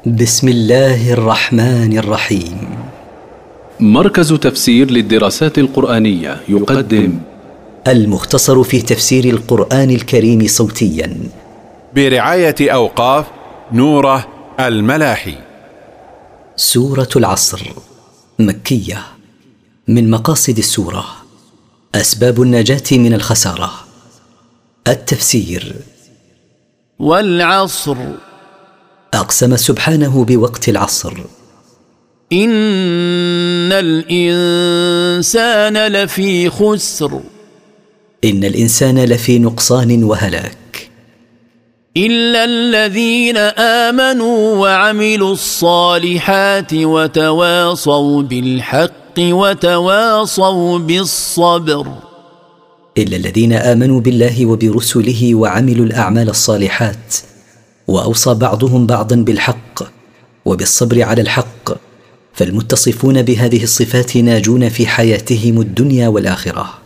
بسم الله الرحمن الرحيم. مركز تفسير للدراسات القرآنية يقدم المختصر في تفسير القرآن الكريم صوتيا برعاية أوقاف نوره الملاحي. سورة العصر مكية. من مقاصد السورة أسباب النجاة من الخسارة. التفسير: والعصر، أقسم سبحانه بوقت العصر. إن الإنسان لفي خسر، إن الإنسان لفي نقصان وهلاك، إلا الذين آمنوا وعملوا الصالحات وتواصوا بالحق وتواصوا بالصبر. إلا الذين آمنوا بالله وبرسله وعملوا الأعمال الصالحات، وأوصى بعضهم بعضا بالحق وبالصبر على الحق، فالمتصفون بهذه الصفات ناجون في حياتهم الدنيا والآخرة.